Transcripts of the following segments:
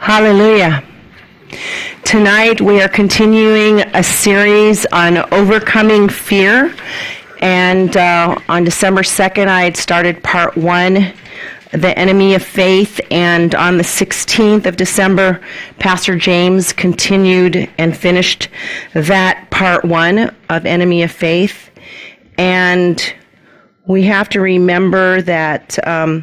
Hallelujah. Tonight we are continuing a series on overcoming fear. And on December 2nd, I had started part 1, The Enemy of Faith. And on the 16th of December, Pastor James continued and finished that part 1 of Enemy of Faith. And we have to remember that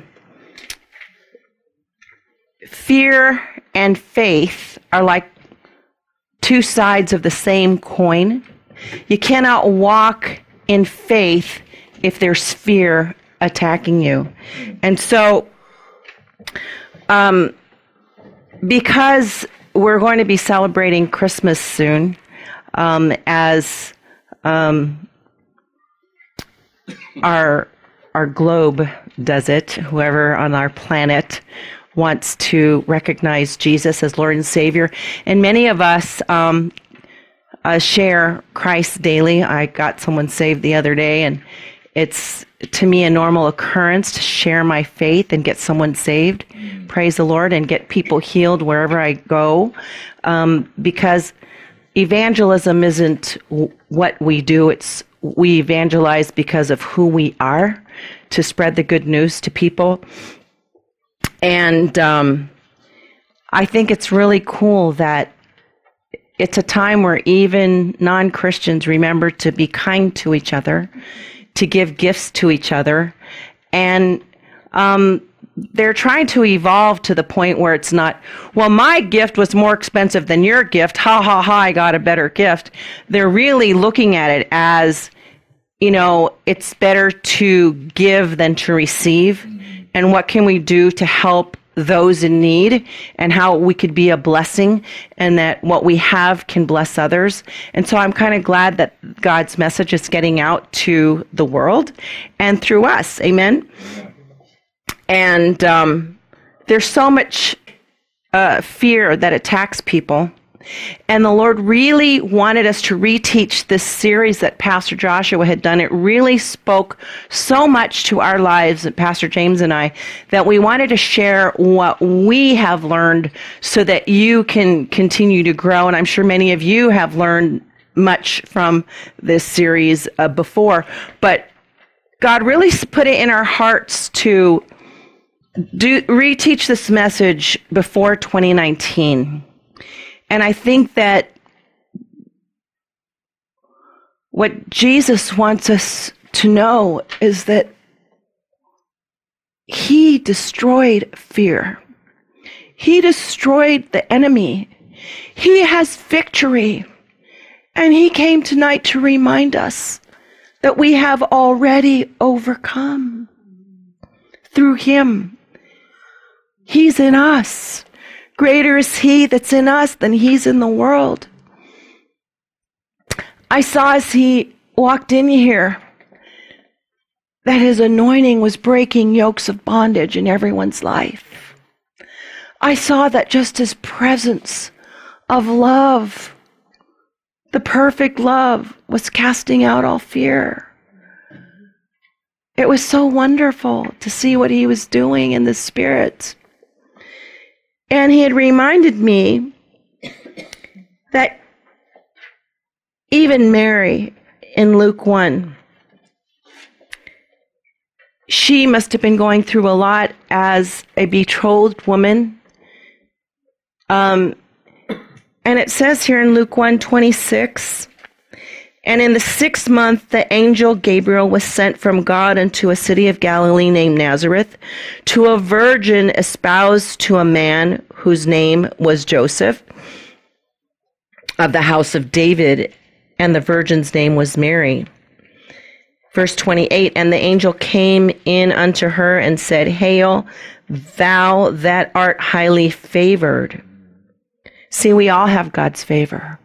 fear and faith are like two sides of the same coin. You cannot walk in faith if there's fear attacking you. And so, because we're going to be celebrating Christmas soon, as our globe does it, whoever on our planet wants to recognize Jesus as Lord and Savior. And many of us share Christ daily. I got someone saved the other day, and it's, to me, a normal occurrence to share my faith and get someone saved. Praise the Lord, and get people healed wherever I go. Because evangelism isn't what we do. We evangelize because of who we are, to spread the good news to people. And I think it's really cool that it's a time where even non-Christians remember to be kind to each other, to give gifts to each other. And they're trying to evolve to the point where it's not, well, my gift was more expensive than your gift. Ha, ha, ha, I got a better gift. They're really looking at it as, you know, it's better to give than to receive. And what can we do to help those in need, and how we could be a blessing, and that what we have can bless others. And so I'm kind of glad that God's message is getting out to the world and through us. Amen. And there's so much fear that attacks people. And the Lord really wanted us to reteach this series that Pastor Joshua had done. It really spoke so much to our lives, Pastor James and I, that we wanted to share what we have learned so that you can continue to grow. And I'm sure many of you have learned much from this series before. But God really put it in our hearts to reteach this message before 2019. And I think that what Jesus wants us to know is that He destroyed fear. He destroyed the enemy. He has victory. And He came tonight to remind us that we have already overcome through Him. He's in us. Greater is He that's in us than he's in the world. I saw as He walked in here that His anointing was breaking yokes of bondage in everyone's life. I saw that just His presence of love, the perfect love, was casting out all fear. It was so wonderful to see what He was doing in the Spirit. And He had reminded me that even Mary in Luke 1, she must have been going through a lot as a betrothed woman. And it says here in Luke 1:26, and in the 6th month, the angel Gabriel was sent from God unto a city of Galilee named Nazareth, to a virgin espoused to a man whose name was Joseph, of the house of David, and the virgin's name was Mary. Verse 28, and the angel came in unto her and said, Hail, thou that art highly favored. See, we all have God's favor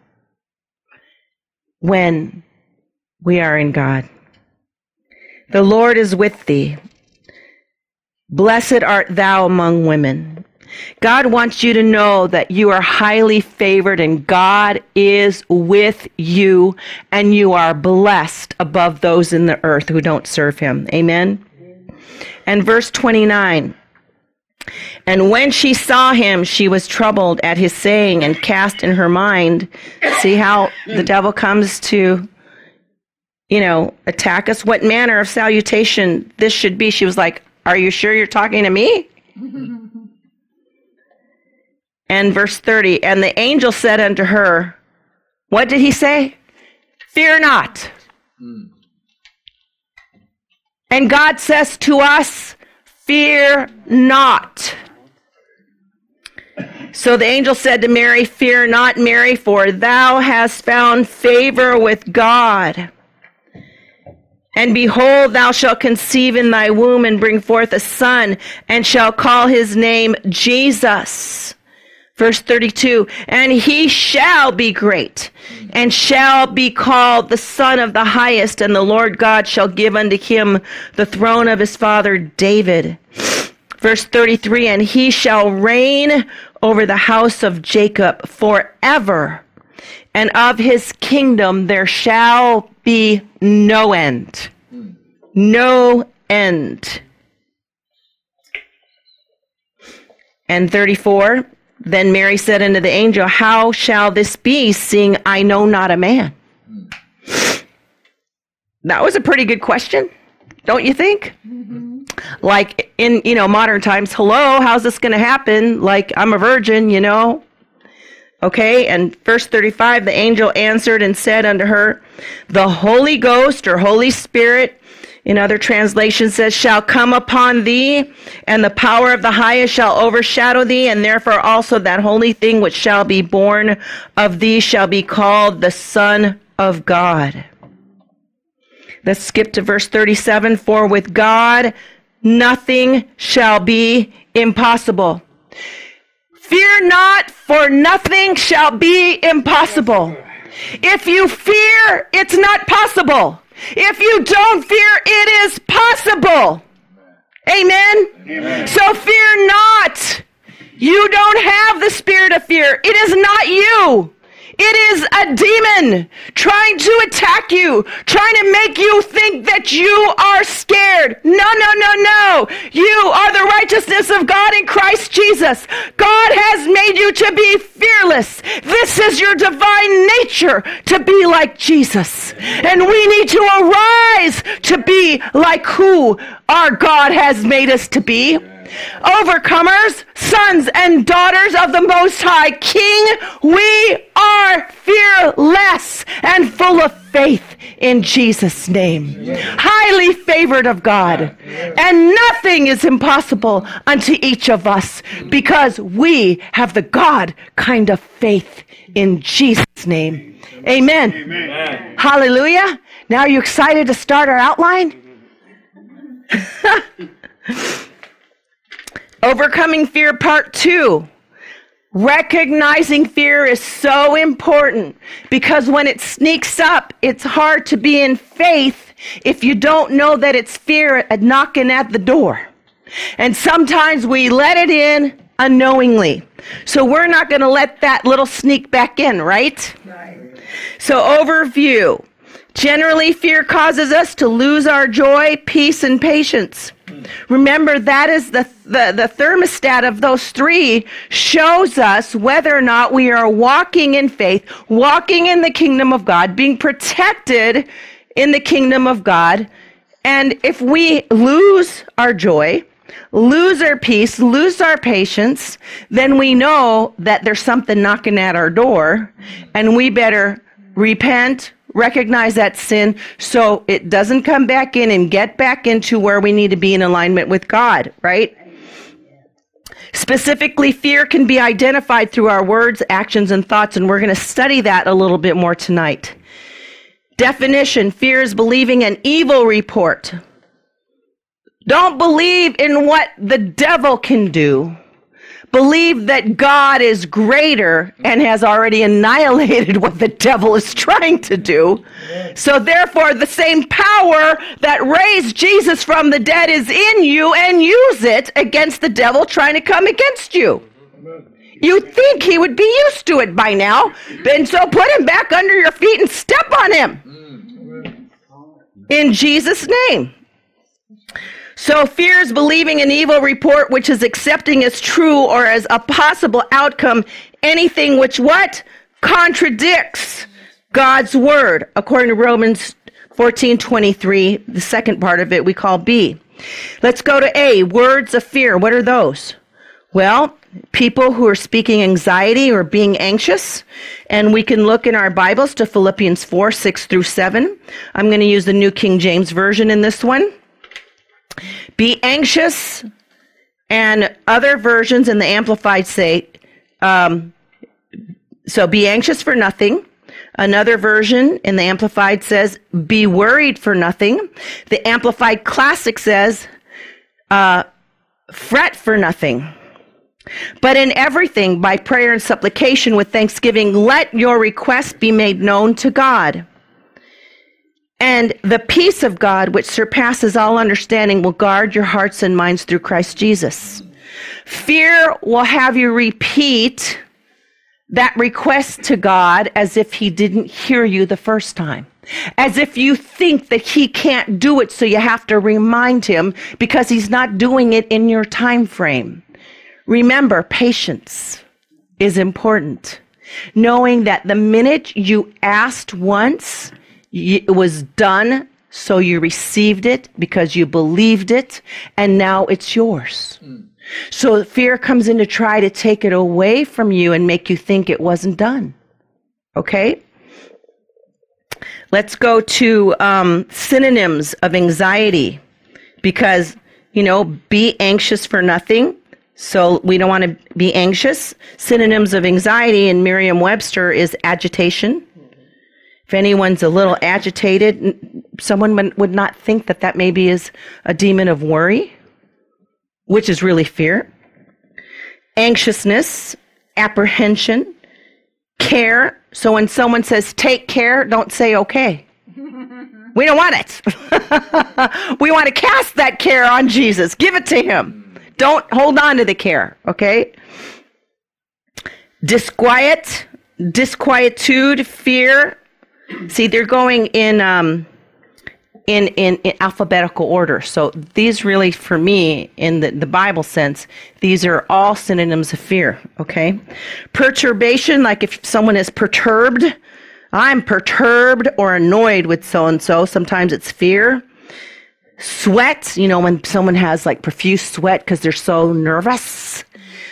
when we are in God. The Lord is with thee. Blessed art thou among women. God wants you to know that you are highly favored and God is with you, and you are blessed above those in the earth who don't serve Him. Amen. And verse 29, And when she saw him, she was troubled at his saying and cast in her mind. See how the devil comes to, attack us? What manner of salutation this should be. She was like, are you sure you're talking to me? And verse 30, and the angel said unto her, what did he say? Fear not. And God says to us, fear not. So the angel said to Mary, fear not, Mary, for thou hast found favor with God. And behold, thou shalt conceive in thy womb and bring forth a son, and shall call his name Jesus. Verse 32, and he shall be great, and shall be called the Son of the Highest, and the Lord God shall give unto him the throne of his father David. Verse 33, and he shall reign over the house of Jacob forever, and of his kingdom there shall be no end. No end. And 34, then Mary said unto the angel, how shall this be, seeing I know not a man? That was a pretty good question, don't you think? Like in, modern times, hello, how's this going to happen? Like, I'm a virgin, Okay, and verse 35, the angel answered and said unto her, the Holy Ghost or Holy Spirit, in other translations says, shall come upon thee, and the power of the highest shall overshadow thee, and therefore also that holy thing which shall be born of thee shall be called the Son of God. Let's skip to verse 37, for with God nothing shall be impossible. Fear not, for nothing shall be impossible. If you fear, it's not possible. If you don't fear, it is possible. Amen? Amen. So fear not. You don't have the spirit of fear. It is not you. It is a demon trying to attack you, trying to make you think that you are scared. No, no, no, no. You are the righteousness of God in Christ Jesus. God has made you to be fearless. This is your divine nature, to be like Jesus. And we need to arise to be like who our God has made us to be. Overcomers, sons and daughters of the Most High King, we are fearless and full of faith in Jesus' name. Highly favored of God. And nothing is impossible unto each of us because we have the God kind of faith in Jesus' name. Amen. Amen. Hallelujah. Now are you excited to start our outline? Overcoming fear, part 2. Recognizing fear is so important because when it sneaks up, it's hard to be in faith if you don't know that it's fear knocking at the door. And sometimes we let it in unknowingly. So we're not going to let that little sneak back in, right? Right. So overview. Generally, fear causes us to lose our joy, peace, and patience. Remember, that is the thermostat of those three shows us whether or not we are walking in faith, walking in the kingdom of God, being protected in the kingdom of God. And if we lose our joy, lose our peace, lose our patience, then we know that there's something knocking at our door, and we better repent, recognize that sin so it doesn't come back in and get back into where we need to be in alignment with God, right? Specifically, fear can be identified through our words, actions, and thoughts, and we're going to study that a little bit more tonight. Definition: fear is believing an evil report. Don't believe in what the devil can do. Believe that God is greater and has already annihilated what the devil is trying to do. So therefore, the same power that raised Jesus from the dead is in you, and use it against the devil trying to come against you. You'd think he would be used to it by now, and so put him back under your feet and step on him. In Jesus' name. So fear is believing an evil report, which is accepting as true or as a possible outcome anything which what? Contradicts God's word, according to Romans 14:23, the second part of it we call B. Let's go to A, words of fear. What are those? Well, people who are speaking anxiety or being anxious, and we can look in our Bibles to Philippians 4:6-7. I'm going to use the New King James Version in this one. Be anxious, and other versions in the Amplified say, so be anxious for nothing. Another version in the Amplified says, be worried for nothing. The Amplified Classic says, fret for nothing. But in everything, by prayer and supplication with thanksgiving, let your requests be made known to God. And the peace of God, which surpasses all understanding, will guard your hearts and minds through Christ Jesus. Fear will have you repeat that request to God as if he didn't hear you the first time. As if you think that he can't do it, so you have to remind him because he's not doing it in your time frame. Remember, patience is important. Knowing that the minute you asked once, it was done, so you received it because you believed it, and now it's yours. So fear comes in to try to take it away from you and make you think it wasn't done. Okay? Let's go to synonyms of anxiety, because, be anxious for nothing. So we don't want to be anxious. Synonyms of anxiety in Merriam-Webster is agitation. If anyone's a little agitated, someone would not think that maybe is a demon of worry, which is really fear. Anxiousness, apprehension, care. So when someone says, take care, don't say okay. We don't want it. We want to cast that care on Jesus. Give it to him. Don't hold on to the care, okay? Disquietude, fear. See, they're going in alphabetical order. So these really, for me, in the Bible sense, these are all synonyms of fear, okay? Perturbation, like if someone is perturbed, I'm perturbed or annoyed with so-and-so. Sometimes it's fear. Sweat, when someone has like profuse sweat because they're so nervous.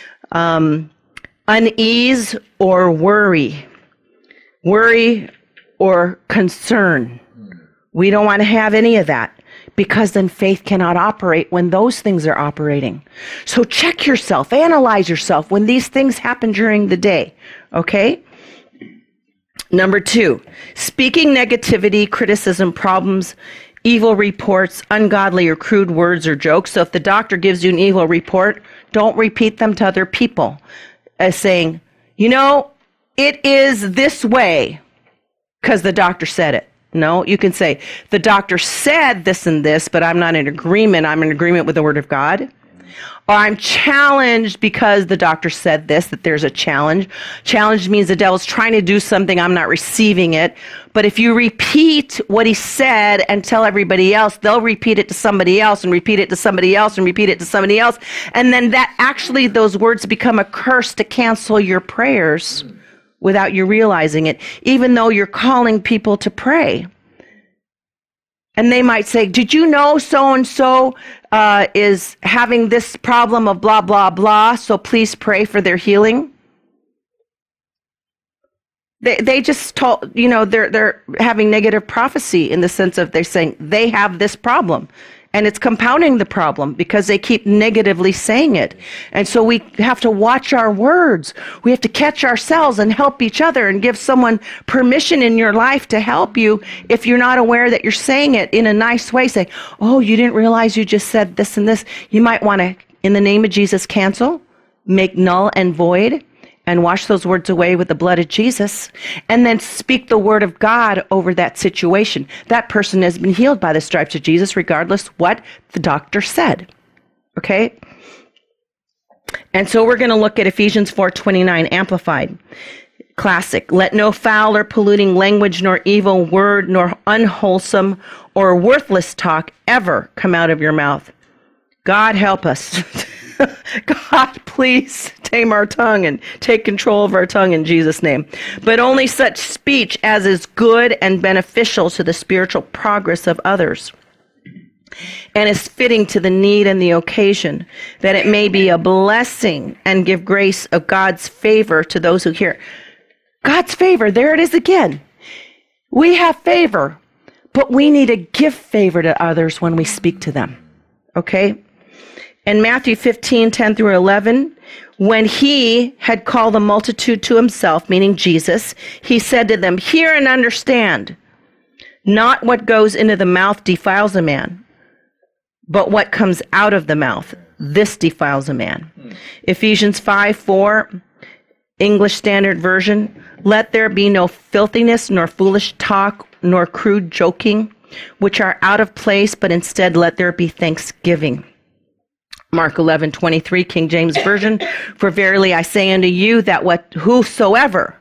Unease or worry. Worry or concern. We don't want to have any of that, because then faith cannot operate when those things are operating. So check yourself, analyze yourself when these things happen during the day, okay? Number 2, speaking negativity, criticism, problems, evil reports, ungodly or crude words or jokes. So if the doctor gives you an evil report, don't repeat them to other people as saying, it is this way because the doctor said it. No, you can say, the doctor said this and this, but I'm not in agreement. I'm in agreement with the word of God. Or I'm challenged because the doctor said this, that there's a challenge. Challenge means the devil's trying to do something, I'm not receiving it. But if you repeat what he said and tell everybody else, they'll repeat it to somebody else and repeat it to somebody else and repeat it to somebody else. And then those words become a curse to cancel your prayers without you realizing it, even though you're calling people to pray. And they might say, did you know so-and-so is having this problem of blah, blah, blah, so please pray for their healing? They just told, they're having negative prophecy in the sense of they're saying they have this problem. And it's compounding the problem because they keep negatively saying it. And so we have to watch our words. We have to catch ourselves and help each other and give someone permission in your life to help you if you're not aware that you're saying it in a nice way. Say, oh, you didn't realize you just said this and this. You might want to, in the name of Jesus, cancel, make null and void, and wash those words away with the blood of Jesus, and then speak the word of God over that situation. That person has been healed by the stripes of Jesus, regardless what the doctor said. Okay? And so we're going to look at Ephesians 4:29, Amplified. Classic. Let no foul or polluting language, nor evil word, nor unwholesome or worthless talk ever come out of your mouth. God help us. God, please tame our tongue and take control of our tongue in Jesus' name. But only such speech as is good and beneficial to the spiritual progress of others, and is fitting to the need and the occasion, that it may be a blessing and give grace of God's favor to those who hear. God's favor, there it is again. We have favor, but we need to give favor to others when we speak to them. Okay? In Matthew 15:10 through 11, when he had called the multitude to himself, meaning Jesus, he said to them, "Hear and understand. Not what goes into the mouth defiles a man, but what comes out of the mouth, this defiles a man." Ephesians 5:4, English Standard Version, "Let there be no filthiness, nor foolish talk, nor crude joking, which are out of place, but instead let there be thanksgiving." Mark 11:23, King James Version, "For verily I say unto you that whoever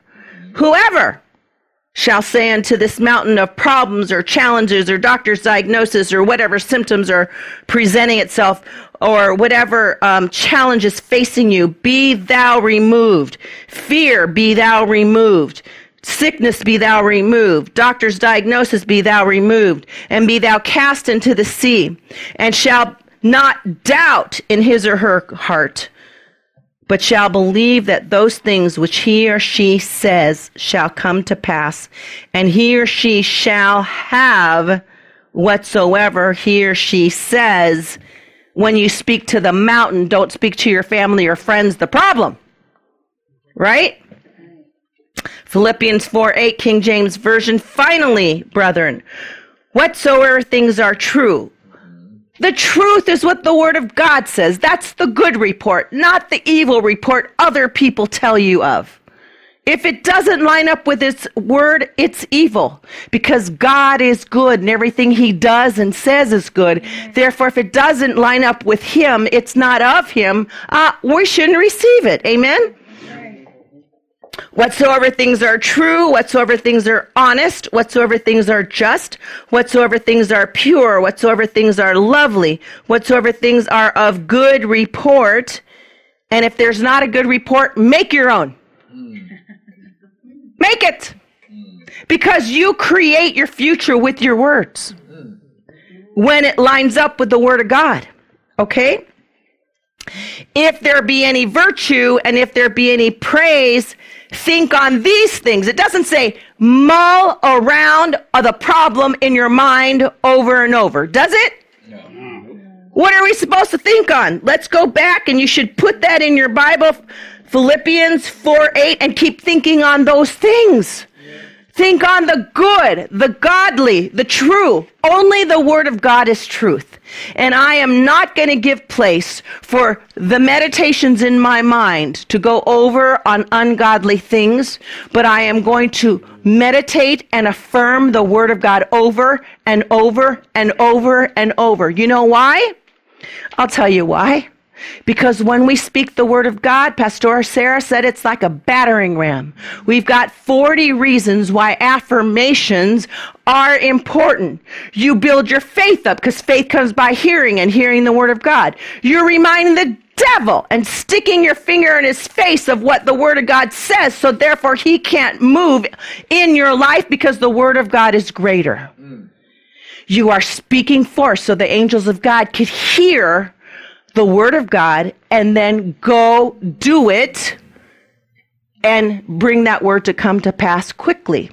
shall say unto this mountain of problems or challenges or doctor's diagnosis or whatever symptoms are presenting itself or whatever challenge is facing you, be thou removed. Fear, be thou removed. Sickness, be thou removed. Doctor's diagnosis, be thou removed. And be thou cast into the sea, and shall not doubt in his or her heart, but shall believe that those things which he or she says shall come to pass, and he or she shall have whatsoever he or she says." When you speak to the mountain, don't speak to your family or friends the problem. Right? Philippians 4:8, King James Version, "Finally, brethren, whatsoever things are true." The truth is what the Word of God says. That's the good report, not the evil report other people tell you of. If it doesn't line up with His Word, it's evil, because God is good and everything He does and says is good. Therefore, if it doesn't line up with Him, it's not of Him, we shouldn't receive it. Amen? "Whatsoever things are true, whatsoever things are honest, whatsoever things are just, whatsoever things are pure, whatsoever things are lovely, whatsoever things are of good report." And if there's not a good report, make your own. Make it. Because you create your future with your words when it lines up with the Word of God. Okay? "If there be any virtue and if there be any praise, think on these things." It doesn't say mull around the problem in your mind over and over, does it? No. What are we supposed to think on? Let's go back, and you should put that in your Bible, Philippians 4:8, and keep thinking on those things. Think on the good, the godly, the true. Only the Word of God is truth. And I am not going to give place for the meditations in my mind to go over on ungodly things, but I am going to meditate and affirm the Word of God over and over and over and over. You know why? I'll tell you why. Because when we speak the Word of God, Pastor Sarah said it's like a battering ram. We've got 40 reasons why affirmations are important. You build your faith up, because faith comes by hearing, and hearing the Word of God. You're reminding the devil and sticking your finger in his face of what the Word of God says, so therefore he can't move in your life, because the Word of God is greater. You are speaking forth so the angels of God could hear the Word of God and then go do it and bring that word to come to pass quickly.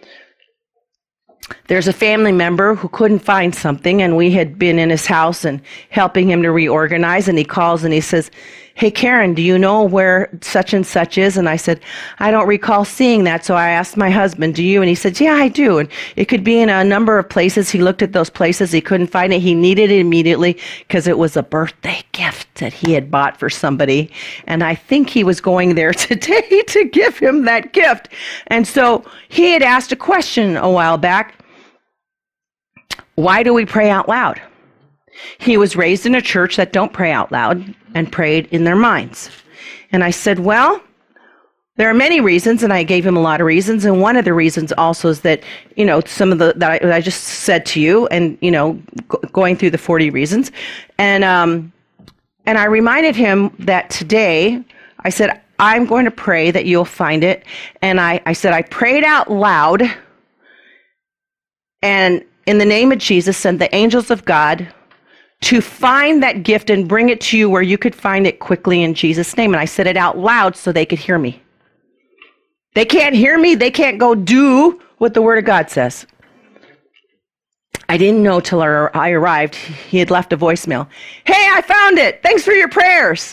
There's a family member who couldn't find something, and we had been in his house and helping him to reorganize, and he calls and he says, "Hey, Karen, do you know where such and such is?" And I said, "I don't recall seeing that." So I asked my husband, "Do you?" And he said, "Yeah, I do." And it could be in a number of places. He looked at those places. He couldn't find it. He needed it immediately because it was a birthday gift that he had bought for somebody. And I think he was going there today to give him that gift. And so he had asked a question a while back. Why do we pray out loud? He was raised in a church that don't pray out loud and prayed in their minds. And I said, well, there are many reasons, and I gave him a lot of reasons. And one of the reasons also is that, some of that I just said to you, and, going through the 40 reasons. And And I reminded him that today, I said, I'm going to pray that you'll find it. And I said, I prayed out loud, and in the name of Jesus, send the angels of God to find that gift and bring it to you where you could find it quickly in Jesus' name. And I said it out loud so they could hear me. They can't hear me. They can't go do what the Word of God says. I didn't know till I arrived. He had left a voicemail. Hey, I found it. Thanks for your prayers.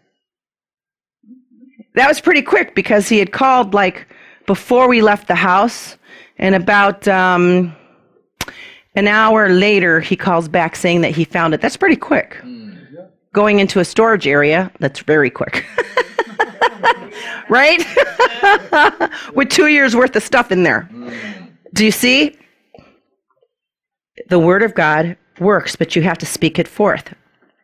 That was pretty quick because he had called like before we left the house, and about an hour later he calls back saying that he found it. That's pretty quick. Going into a storage area, that's very quick. Right? With 2 years worth of stuff in there. Do you see? The Word of God works, but you have to speak it forth.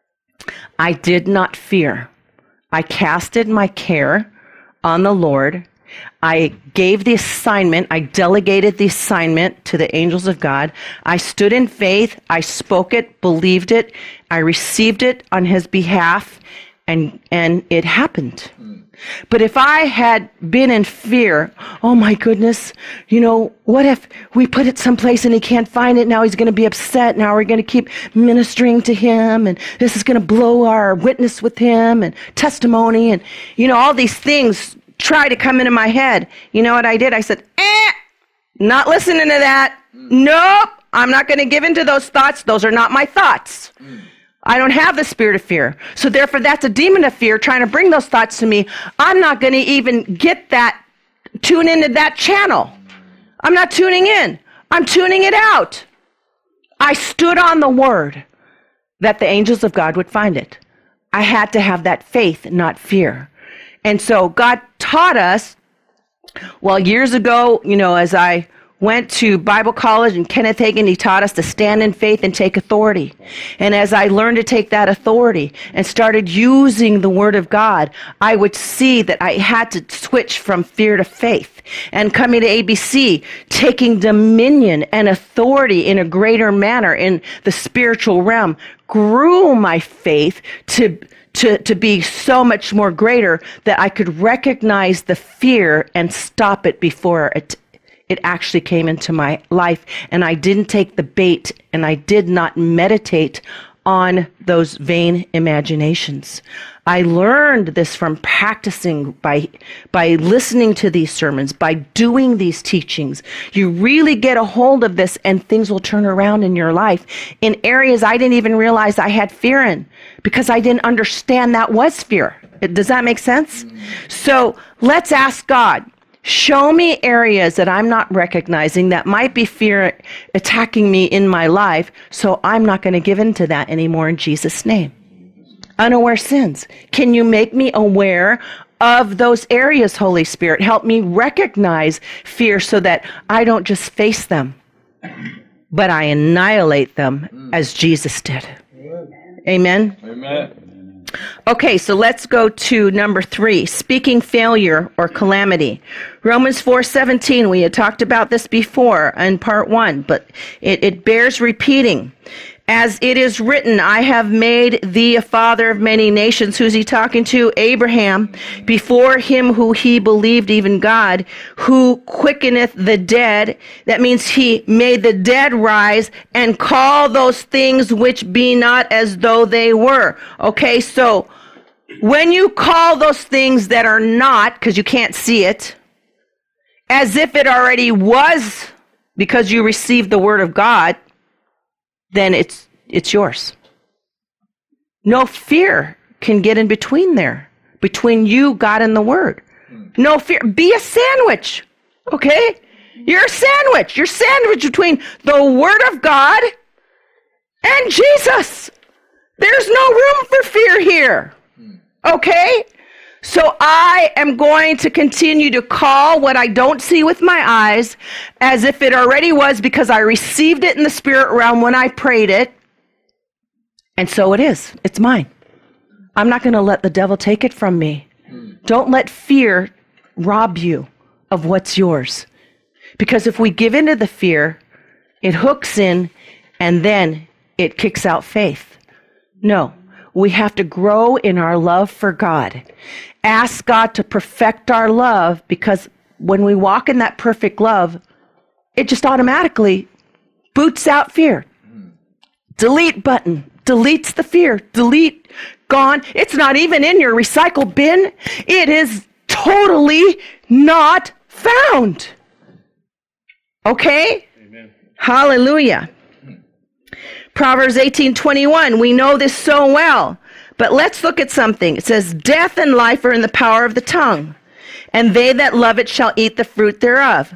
I did not fear. I casted my care on the Lord. I gave the assignment. I delegated the assignment to the angels of God. I stood in faith. I spoke it, believed it. I received it on his behalf, and it happened. But if I had been in fear, oh my goodness, what if we put it someplace and he can't find it? Now he's going to be upset. Now we're going to keep ministering to him, and this is going to blow our witness with him and testimony, and all these things try to come into my head. You know what I did? I said, not listening to that. Nope, I'm not going to give in to those thoughts. Those are not my thoughts. I don't have the spirit of fear. So therefore, that's a demon of fear trying to bring those thoughts to me. I'm not going to even tune into that channel. I'm not tuning in. I'm tuning it out. I stood on the word that the angels of God would find it. I had to have that faith, not fear. And so God taught us, years ago, as I went to Bible college, and Kenneth Hagin, he taught us to stand in faith and take authority. And as I learned to take that authority and started using the Word of God, I would see that I had to switch from fear to faith. And coming to ABC, taking dominion and authority in a greater manner in the spiritual realm, grew my faith to be so much more greater that I could recognize the fear and stop it before it actually came into my life. And I didn't take the bait, and I did not meditate on those vain imaginations. I learned this from practicing by listening to these sermons, by doing these teachings. You really get a hold of this, and things will turn around in your life in areas I didn't even realize I had fear in, because I didn't understand that was fear. Does that make sense? So let's ask God, show me areas that I'm not recognizing that might be fear attacking me in my life, so I'm not going to give in to that anymore in Jesus' name. Unaware sins. Can you make me aware of those areas, Holy Spirit? Help me recognize fear so that I don't just face them, but I annihilate them as Jesus did. Amen? Amen. Okay, so let's go to number 3, speaking failure or calamity. Romans 4:17, we had talked about this before in part 1, but it bears repeating. As it is written, I have made thee a father of many nations. Who's he talking to? Abraham. Before him who he believed, even God, who quickeneth the dead. That means he made the dead rise and call those things which be not as though they were. Okay, so when you call those things that are not, because you can't see it, as if it already was because you received the word of God, then it's yours. No fear can get in between there, between you, God, and the Word. No fear. Be a sandwich, okay? You're a sandwich. You're sandwiched between the Word of God and Jesus. There's no room for fear here, okay? So I am going to continue to call what I don't see with my eyes as if it already was, because I received it in the spirit realm when I prayed it. And so it is. It's mine. I'm not going to let the devil take it from me. Don't let fear rob you of what's yours. Because if we give into the fear, it hooks in, and then it kicks out faith. No. We have to grow in our love for God. Ask God to perfect our love, because when we walk in that perfect love, it just automatically boots out fear. Delete button, deletes the fear, delete, gone. It's not even in your recycle bin. It is totally not found. Okay? Amen. Hallelujah. Proverbs 18:21, we know this so well, but let's look at something. It says, death and life are in the power of the tongue, and they that love it shall eat the fruit thereof.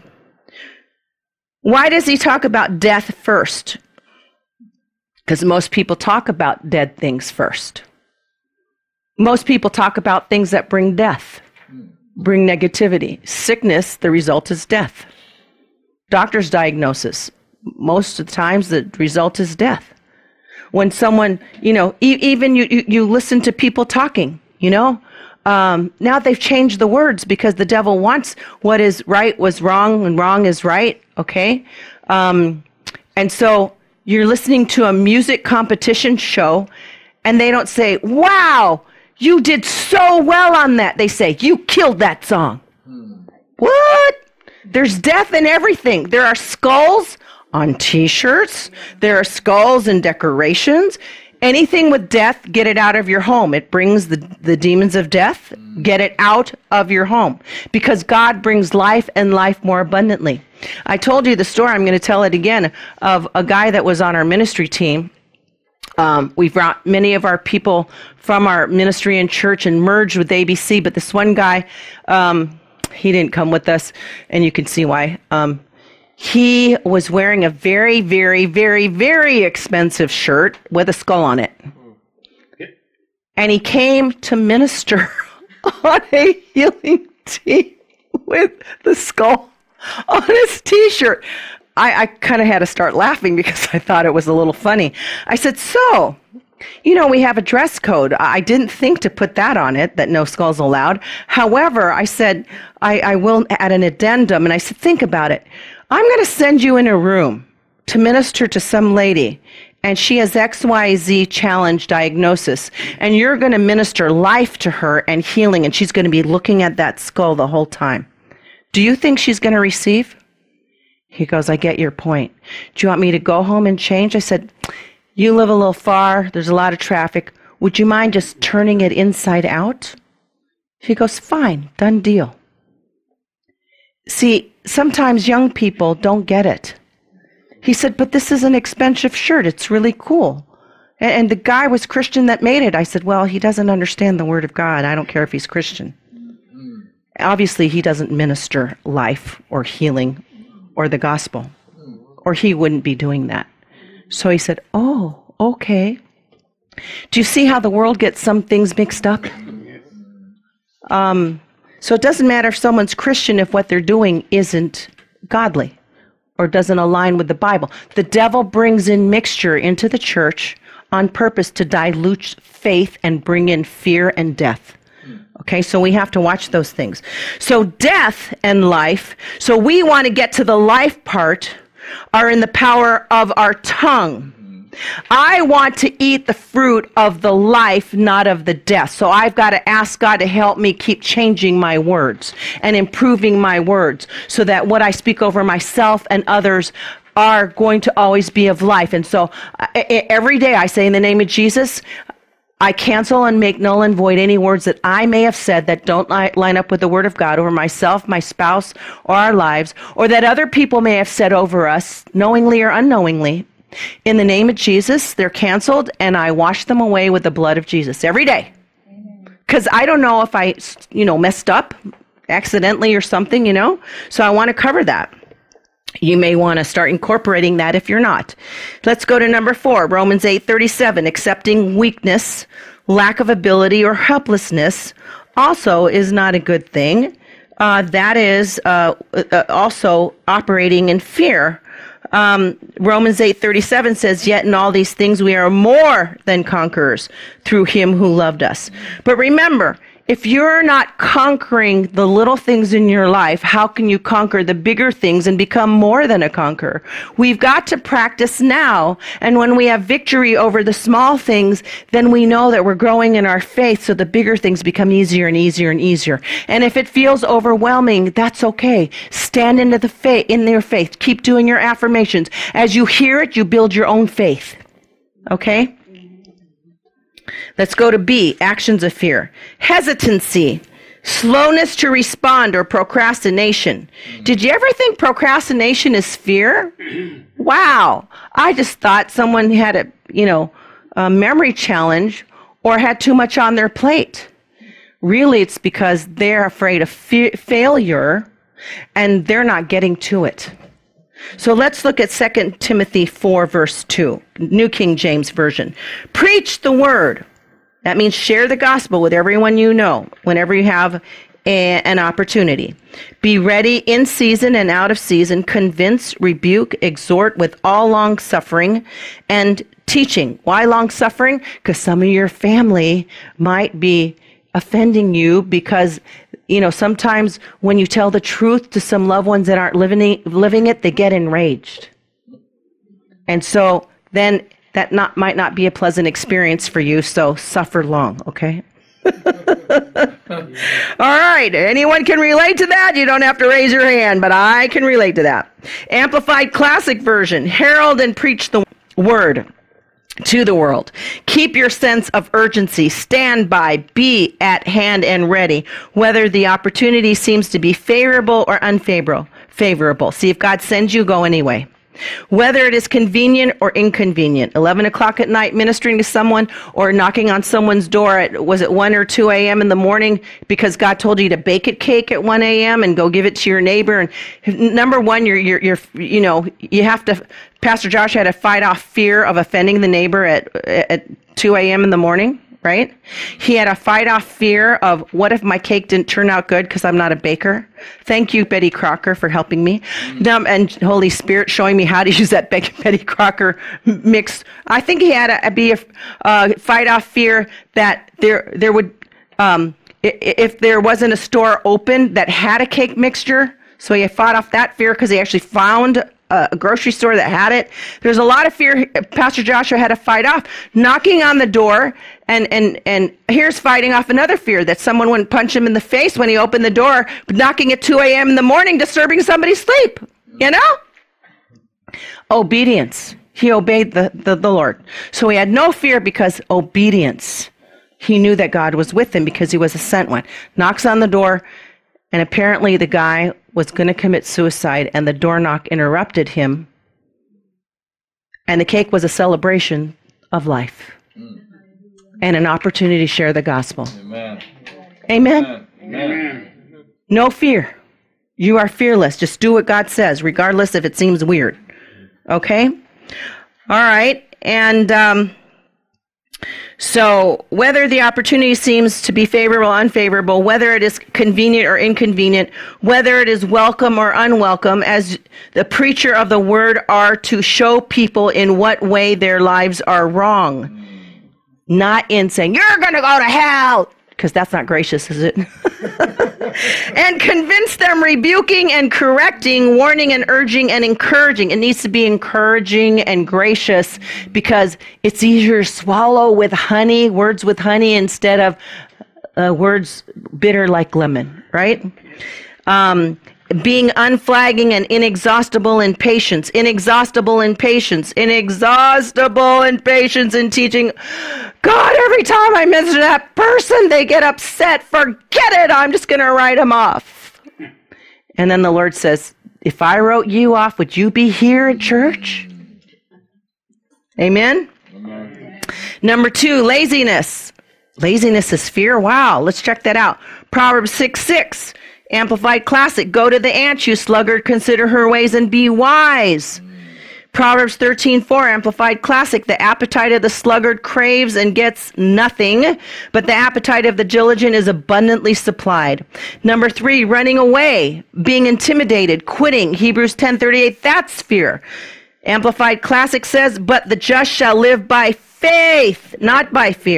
Why does he talk about death first? Because most people talk about dead things first. Most people talk about things that bring death, bring negativity. Sickness, the result is death. Doctor's diagnosis, most of the times the result is death. When someone, even you listen to people talking, now they've changed the words because the devil wants what is right was wrong and wrong is right, okay? And so you're listening to a music competition show and they don't say, wow, you did so well on that. They say, you killed that song. What? There's death in everything. There are skulls on t-shirts. There are skulls and decorations. Anything with death, get it out of your home. It brings the demons of death. Get it out of your home. Because God brings life and life more abundantly. I told you the story, I'm going to tell it again, of a guy that was on our ministry team. We've brought many of our people from our ministry and church and merged with ABC, but this one guy, he didn't come with us, and you can see why. He was wearing a very, very, very, very expensive shirt with a skull on it. And he came to minister on a healing team with the skull on his t-shirt. I kind of had to start laughing because I thought it was a little funny. I said, so, we have a dress code. I didn't think to put that on it, that no skulls allowed. However, I said, I will add an addendum. And I said, think about it. I'm going to send you in a room to minister to some lady, and she has XYZ challenge diagnosis, and you're going to minister life to her and healing, and she's going to be looking at that skull the whole time. Do you think she's going to receive? He goes, I get your point. Do you want me to go home and change? I said, you live a little far. There's a lot of traffic. Would you mind just turning it inside out? He goes, fine, done deal. See, sometimes young people don't get it. He said, but this is an expensive shirt. It's really cool. And the guy was Christian that made it. I said, well, he doesn't understand the Word of God. I don't care if he's Christian. Obviously, he doesn't minister life or healing or the gospel, or he wouldn't be doing that. So he said, oh, okay. Do you see how the world gets some things mixed up? So it doesn't matter if someone's Christian if what they're doing isn't godly or doesn't align with the Bible. The devil brings in mixture into the church on purpose to dilute faith and bring in fear and death. Okay, so we have to watch those things. So death and life, so we want to get to the life part, are in the power of our tongue. I want to eat the fruit of the life, not of the death. So I've got to ask God to help me keep changing my words and improving my words so that what I speak over myself and others are going to always be of life. And so every day I say, in the name of Jesus, I cancel and make null and void any words that I may have said that don't line up with the Word of God over myself, my spouse, or our lives, or that other people may have said over us, knowingly or unknowingly. In the name of Jesus, they're canceled, and I wash them away with the blood of Jesus every day. Because I don't know if I, messed up accidentally or something, So I want to cover that. You may want to start incorporating that if you're not. Let's go to number 4, Romans 8:37. Accepting weakness, lack of ability, or helplessness also is not a good thing. That is also operating in fear. Romans 8:37 says, yet in all these things we are more than conquerors through him who loved us. But remember, if you're not conquering the little things in your life, how can you conquer the bigger things and become more than a conqueror? We've got to practice now. And when we have victory over the small things, then we know that we're growing in our faith, so the bigger things become easier and easier and easier. And if it feels overwhelming, that's okay. Stand into the faith, in their faith. Keep doing your affirmations. As you hear it, you build your own faith. Okay? Let's go to B, actions of fear. Hesitancy, slowness to respond, or procrastination. Did you ever think procrastination is fear? Wow. I just thought someone had a memory challenge or had too much on their plate. Really, it's because they're afraid of failure and they're not getting to it. So let's look at 2 Timothy 4, verse 2, New King James Version. Preach the word. That means share the gospel with everyone you know whenever you have an opportunity. Be ready in season and out of season. Convince, rebuke, exhort with all long suffering and teaching. Why long suffering? Because some of your family might be offending you because sometimes when you tell the truth to some loved ones that aren't living it, they get enraged. And so then that might not be a pleasant experience for you, so suffer long, okay? All right, anyone can relate to that? You don't have to raise your hand, but I can relate to that. Amplified Classic Version, herald and preach the word to the world. Keep your sense of urgency. Stand by. Be at hand and ready, whether the opportunity seems to be favorable or unfavorable. See, if God sends you, go anyway. Whether it is convenient or inconvenient, 11 o'clock at night ministering to someone or knocking on someone's door at, was it 1 or 2 a.m. in the morning because God told you to bake a cake at 1 a.m. and go give it to your neighbor. And number one, you have to, Pastor Josh had to fight off fear of offending the neighbor at 2 a.m. in the morning. Right? He had to fight off fear of what if my cake didn't turn out good because I'm not a baker. Thank you, Betty Crocker, for helping me. And Holy Spirit showing me how to use that Betty Crocker mix. I think he had to fight off fear that there would, if there wasn't a store open that had a cake mixture. So he fought off that fear because he actually found a grocery store that had it. There's a lot of fear Pastor Joshua had to fight off. Knocking on the door, and here's fighting off another fear that someone wouldn't punch him in the face when he opened the door, but knocking at 2 a.m. in the morning, disturbing somebody's sleep. Obedience. He obeyed the Lord. So he had no fear because obedience. He knew that God was with him because he was a sent one. Knocks on the door, and apparently the guy was going to commit suicide, and the door knock interrupted him. And the cake was a celebration of life and an opportunity to share the gospel. Amen. Amen. Amen. No fear. You are fearless. Just do what God says, regardless if it seems weird. Okay? All right. And so whether the opportunity seems to be favorable or unfavorable, whether it is convenient or inconvenient, whether it is welcome or unwelcome, as the preacher of the word are to show people in what way their lives are wrong. Not in saying, you're going to go to hell, because that's not gracious, is it? And convince them, rebuking and correcting, warning and urging and encouraging. It needs to be encouraging and gracious because it's easier to swallow with honey, words with honey, instead of words bitter like lemon, right? Being unflagging and inexhaustible in patience, inexhaustible in patience in teaching. God, every time I mention that person, they get upset. Forget it. I'm just going to write them off. And then the Lord says, if I wrote you off, would you be here at church? Amen? Amen. Number 2, laziness. Laziness is fear. Wow, let's check that out. Proverbs 6:6. Amplified Classic. Go to the ant, you sluggard, consider her ways and be wise. Proverbs 13:4, Amplified Classic. The appetite of the sluggard craves and gets nothing, but the appetite of the diligent is abundantly supplied. Number 3, running away, being intimidated, quitting. Hebrews 10:38, that's fear. Amplified Classic says, but the just shall live by faith, not by fear.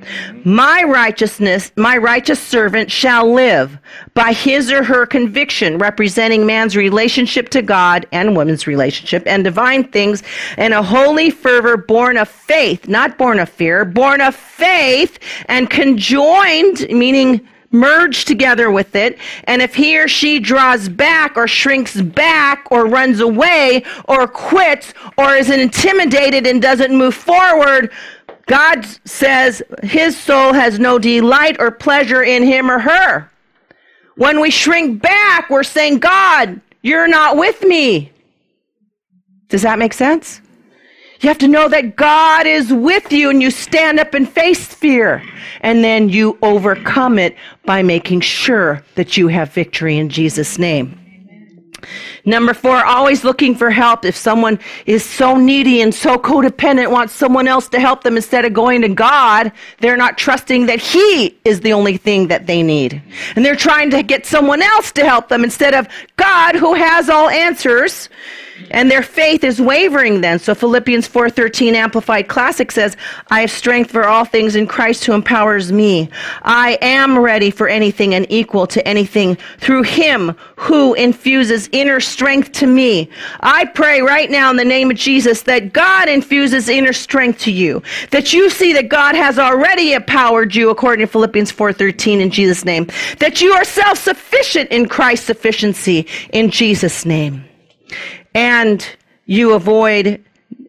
My righteous servant shall live by his or her conviction, representing man's relationship to God and woman's relationship and divine things, and a holy fervor born of faith, not born of fear, born of faith and conjoined, meaning merged together with it. And if he or she draws back or shrinks back or runs away or quits or is intimidated and doesn't move forward, God says his soul has no delight or pleasure in him or her. When we shrink back, we're saying, God, you're not with me. Does that make sense? You have to know that God is with you, and you stand up and face fear. And then you overcome it by making sure that you have victory in Jesus' name. Number 4, always looking for help. If someone is so needy and so codependent, wants someone else to help them instead of going to God, they're not trusting that he is the only thing that they need. And they're trying to get someone else to help them instead of God, who has all answers. And their faith is wavering then. So Philippians 4:13 Amplified Classic says, I have strength for all things in Christ who empowers me. I am ready for anything and equal to anything through him who infuses inner strength to me. I pray right now in the name of Jesus that God infuses inner strength to you, that you see that God has already empowered you according to Philippians 4:13 in Jesus' name, that you are self-sufficient in Christ's sufficiency in Jesus' name. And you avoid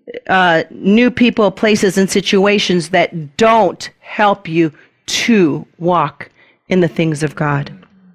new people, places, and situations that don't help you to walk in the things of God.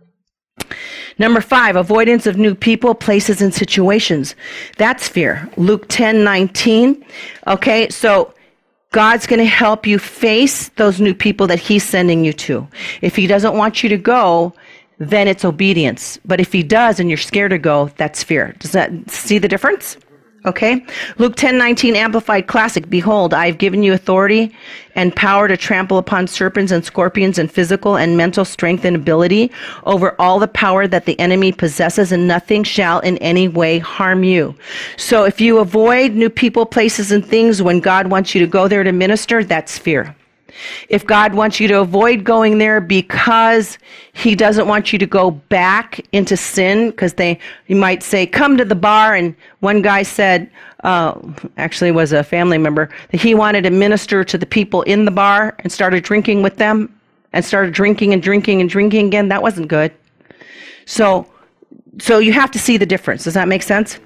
Number 5, avoidance of new people, places, and situations. That's fear. Luke 10:19. Okay, so God's going to help you face those new people that he's sending you to. If he doesn't want you to go, then it's obedience. But if he does and you're scared to go, that's fear. Does that see the difference? Okay. Luke 10:19 Amplified Classic. Behold, I have given you authority and power to trample upon serpents and scorpions and physical and mental strength and ability over all the power that the enemy possesses, and nothing shall in any way harm you. So if you avoid new people, places, and things when God wants you to go there to minister, that's fear. If God wants you to avoid going there because he doesn't want you to go back into sin, because you might say, come to the bar. And one guy said, actually was a family member, that he wanted to minister to the people in the bar and started drinking with them and started drinking and drinking and drinking again. That wasn't good. So you have to see the difference. Does that make sense?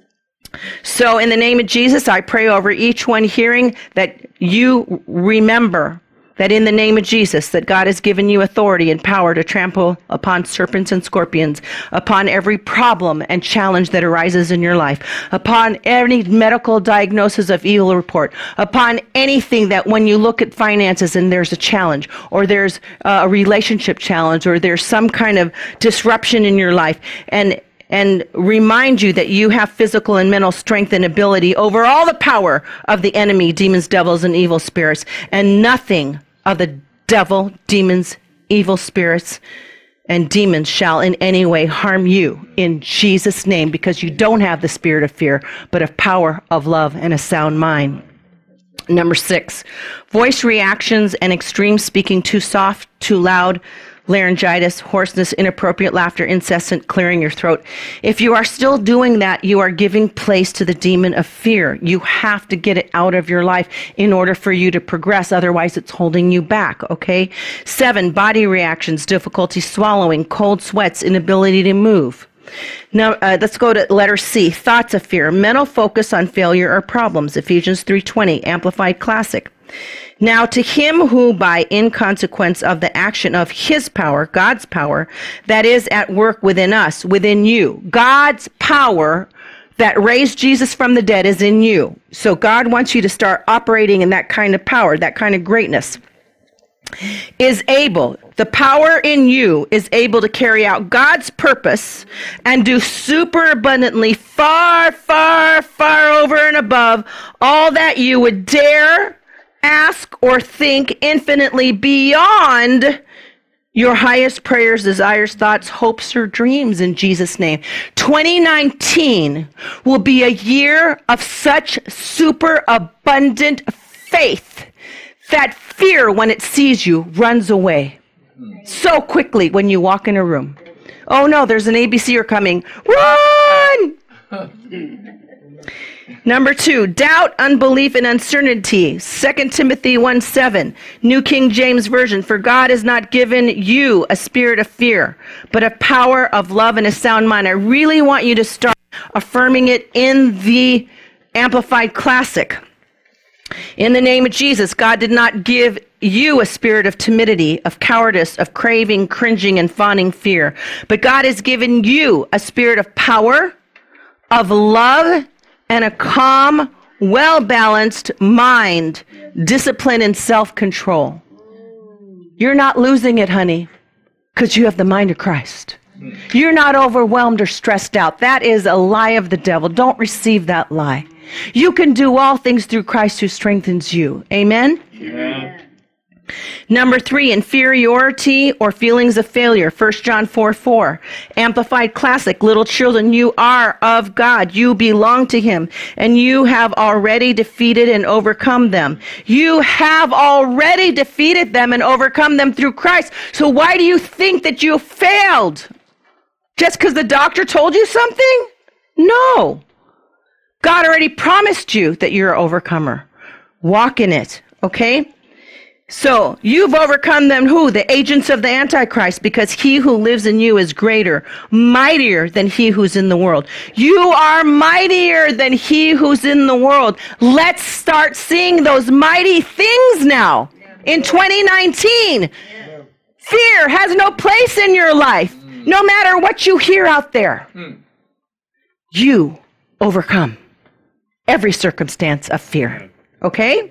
So in the name of Jesus, I pray over each one hearing that you remember that in the name of Jesus, that God has given you authority and power to trample upon serpents and scorpions, upon every problem and challenge that arises in your life, upon any medical diagnosis of evil report, upon anything that when you look at finances and there's a challenge, or there's a relationship challenge, or there's some kind of disruption in your life, and remind you that you have physical and mental strength and ability over all the power of the enemy, demons, devils, and evil spirits, and nothing of the devil, demons, evil spirits, and demons shall in any way harm you in Jesus' name, because you don't have the spirit of fear, but of power, of love, and a sound mind. Number 6, voice reactions and extreme speaking, too soft, too loud, laryngitis, hoarseness, inappropriate laughter, incessant clearing your throat. If you are still doing that, you are giving place to the demon of fear. You have to get it out of your life in order for you to progress. Otherwise, it's holding you back, okay? 7, body reactions, difficulty swallowing, cold sweats, inability to move. Now, let's go to letter C, thoughts of fear, mental focus on failure or problems, Ephesians 3:20, Amplified Classic. Now to him who by inconsequence of the action of his power, God's power, that is at work within us, within you, God's power that raised Jesus from the dead is in you. So God wants you to start operating in that kind of power, that kind of greatness. Is able, the power in you is able to carry out God's purpose and do super abundantly, far, far, far over and above all that you would dare, ask, or think, infinitely beyond your highest prayers, desires, thoughts, hopes, or dreams in Jesus' name. 2019 will be a year of such super abundant faith That fear, when it sees you, runs away so quickly when you walk in a room. Oh no, there's an ABCer coming. Run! Number 2, doubt, unbelief, and uncertainty. 2 Timothy 1:7, New King James Version. For God has not given you a spirit of fear, but a power of love and a sound mind. I really want you to start affirming it in the Amplified Classic. In the name of Jesus, God did not give you a spirit of timidity, of cowardice, of craving, cringing, and fawning fear. But God has given you a spirit of power, of love, and a calm, well-balanced mind, discipline, and self-control. You're not losing it, honey, because you have the mind of Christ. You're not overwhelmed or stressed out. That is a lie of the devil. Don't receive that lie. You can do all things through Christ who strengthens you. Amen? Amen. Number 3, inferiority or feelings of failure. 1 John 4:4. Amplified Classic. Little children, you are of God. You belong to Him. And you have already defeated and overcome them. You have already defeated them and overcome them through Christ. So why do you think that you failed? Just because the doctor told you something? No. God already promised you that you're an overcomer. Walk in it, okay? So, you've overcome them who? The agents of the Antichrist, because he who lives in you is greater, mightier than he who's in the world. You are mightier than he who's in the world. Let's start seeing those mighty things now in 2019. Fear has no place in your life, no matter what you hear out there. You overcome every circumstance of fear, okay?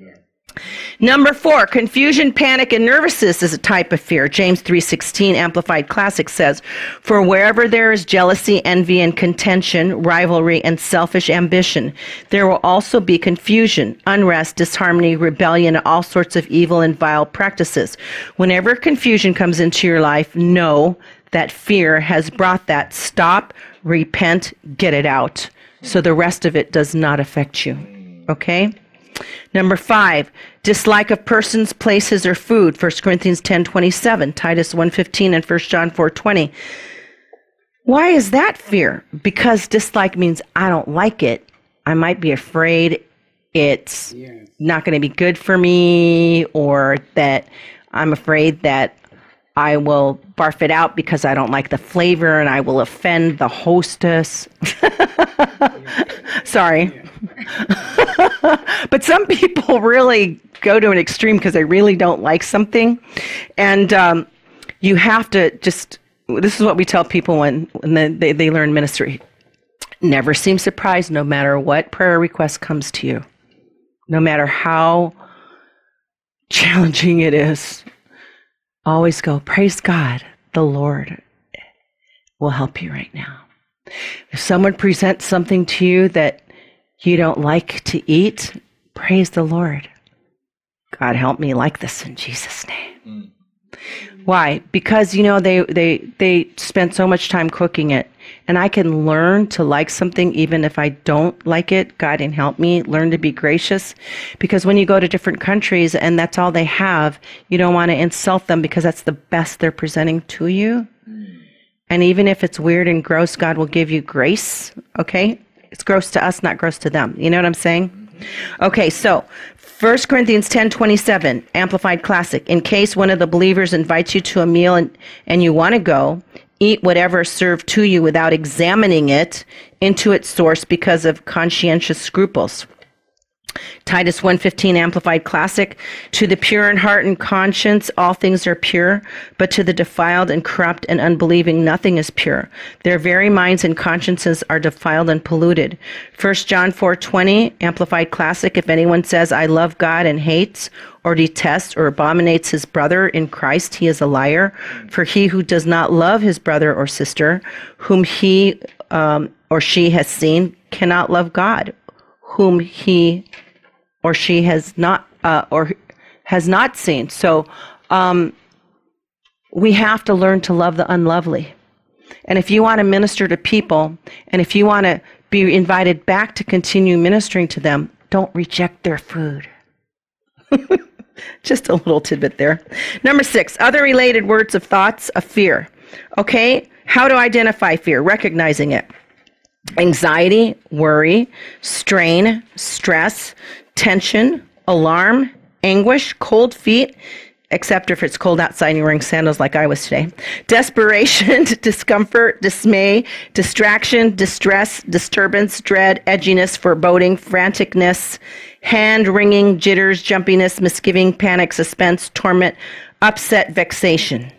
Number 4, confusion, panic, and nervousness is a type of fear. James 3:16, Amplified Classic says, for wherever there is jealousy, envy, and contention, rivalry, and selfish ambition, there will also be confusion, unrest, disharmony, rebellion, and all sorts of evil and vile practices. Whenever confusion comes into your life, know that fear has brought that. Stop, repent, get it out, so the rest of it does not affect you. Okay? Number 5, dislike of persons, places, or food. 1 Corinthians 10:27, Titus 1:15, and 1 John 4:20. Why is that fear? Because dislike means I don't like it. I might be afraid it's not going to be good for me, or that I'm afraid that I will barf it out because I don't like the flavor and I will offend the hostess. Sorry. But some people really go to an extreme because they really don't like something. And you have to just, this is what we tell people when they learn ministry. Never seem surprised no matter what prayer request comes to you. No matter how challenging it is. Always go, praise God, the Lord will help you right now. If someone presents something to you that you don't like to eat, praise the Lord. God, help me like this in Jesus' name. Why? Because, you know, they spent so much time cooking it. And I can learn to like something even if I don't like it. God can help me learn to be gracious. Because when you go to different countries and that's all they have, you don't want to insult them because that's the best they're presenting to you. And even if it's weird and gross, God will give you grace. Okay? It's gross to us, not gross to them. You know what I'm saying? Okay, so 1 Corinthians 10:27, Amplified Classic. In case one of the believers invites you to a meal and you want to go, eat whatever is served to you without examining it into its source because of conscientious scruples. Titus 1:15, Amplified Classic. To the pure in heart and conscience, all things are pure, but to the defiled and corrupt and unbelieving, nothing is pure. Their very minds and consciences are defiled and polluted. 1 John 4:20, Amplified Classic. If anyone says, I love God and hates or detests or abominates his brother in Christ, he is a liar. For he who does not love his brother or sister, whom he or she has seen, cannot love God, whom he or she has not seen. So we have to learn to love the unlovely. And if you want to minister to people, and if you want to be invited back to continue ministering to them, don't reject their food. Just a little tidbit there. Number 6, other related words of thoughts of fear. Okay, how to identify fear? Recognizing it. Anxiety, worry, strain, stress, tension, alarm, anguish, cold feet, except if it's cold outside and you're wearing sandals like I was today. Desperation, discomfort, dismay, distraction, distress, disturbance, dread, edginess, foreboding, franticness, hand-wringing, jitters, jumpiness, misgiving, panic, suspense, torment, upset, vexation.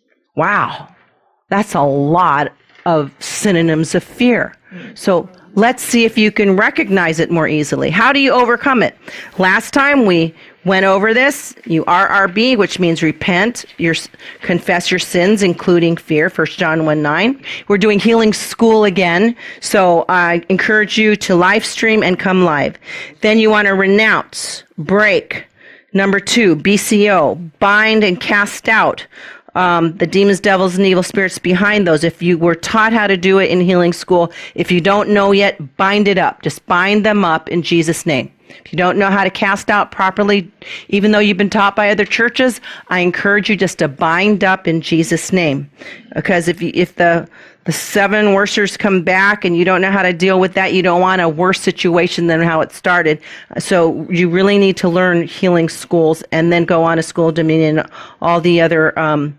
Wow, that's a lot of synonyms of fear. So let's see if you can recognize it more easily. How do you overcome it? Last time we went over this. You RRB, which means repent, confess your sins, including fear, 1 John 1:9. We're doing healing school again, so I encourage you to live stream and come live. Then you want to renounce, break. Number 2, BCO, bind and cast out the demons, devils, and evil spirits behind those. If you were taught how to do it in healing school, if you don't know yet, bind it up. Just bind them up in Jesus' name. If you don't know how to cast out properly, even though you've been taught by other churches, I encourage you just to bind up in Jesus' name. Because if the 7 worsers come back and you don't know how to deal with that, you don't want a worse situation than how it started. So you really need to learn healing schools and then go on to School of Dominion, all the other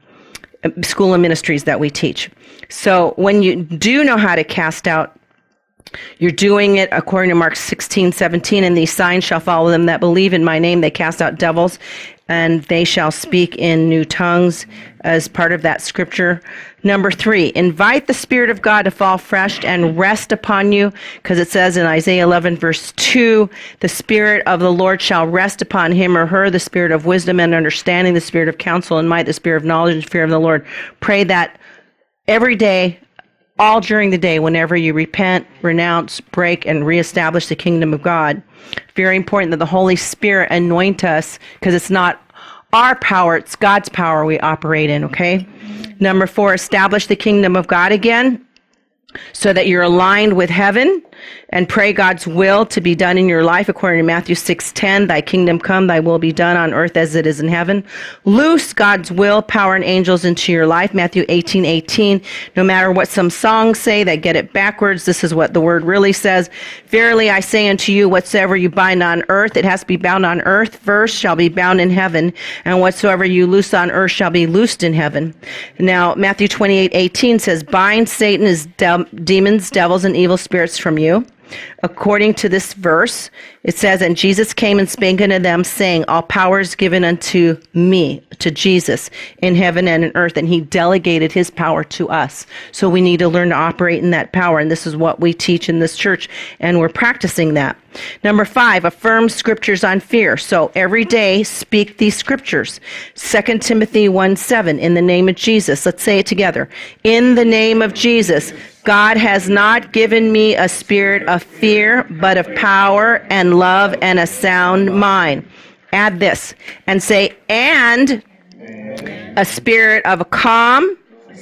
school and ministries that we teach. So when you do know how to cast out, you're doing it according to Mark 16:17, and these signs shall follow them that believe in my name. They cast out devils, and they shall speak in new tongues as part of that scripture. Number 3, invite the Spirit of God to fall fresh and rest upon you, because it says in Isaiah 11, verse 2, the Spirit of the Lord shall rest upon him or her, the Spirit of wisdom and understanding, the Spirit of counsel and might, the Spirit of knowledge and fear of the Lord. Pray that every day, all during the day, whenever you repent, renounce, break, and reestablish the kingdom of God. Very important that the Holy Spirit anoint us, because it's not our power, it's God's power we operate in, okay? Number 4, establish the kingdom of God again, so that you're aligned with heaven, and pray God's will to be done in your life according to Matthew 6:10, thy kingdom come, thy will be done on earth as it is in heaven. Loose God's will, power, and angels into your life, Matthew 18:18. No matter what some songs say, they get it backwards. This is what the word really says. Verily I say unto you, whatsoever you bind on earth, it has to be bound on earth first, shall be bound in heaven, and whatsoever you loose on earth shall be loosed in heaven. Now, Matthew 28:18 says, bind Satan, his demons, devils, and evil spirits from you. According to this verse, it says, and Jesus came and spake unto them, saying, all power is given unto me, to Jesus, in heaven and in earth, and he delegated his power to us. So we need to learn to operate in that power, and this is what we teach in this church, and we're practicing that. Number 5, affirm scriptures on fear. So every day, speak these scriptures. 2 Timothy 1:7, in the name of Jesus. Let's say it together. In the name of Jesus, God has not given me a spirit of fear, but of power and love and a sound mind. Add this and say, and a spirit of a calm,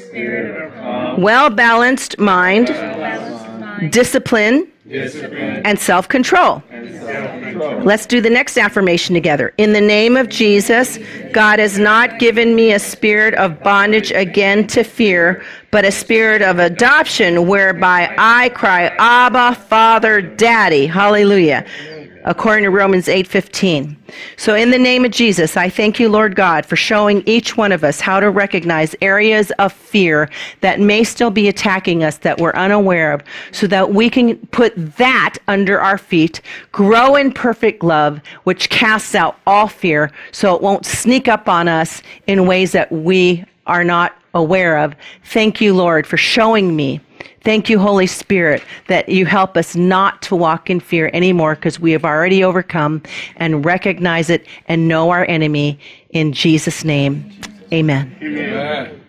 well-balanced mind, discipline, and self-control. Let's do the next affirmation together. In the name of Jesus, God has not given me a spirit of bondage again to fear, but a spirit of adoption whereby I cry, Abba, Father, Daddy. Hallelujah. According to Romans 8:15. So in the name of Jesus, I thank you, Lord God, for showing each one of us how to recognize areas of fear that may still be attacking us that we're unaware of, so that we can put that under our feet, grow in perfect love, which casts out all fear, so it won't sneak up on us in ways that we are not aware of. Thank you, Lord, for showing me. Thank you, Holy Spirit, that you help us not to walk in fear anymore, because we have already overcome and recognize it and know our enemy. In Jesus' name, amen. Amen.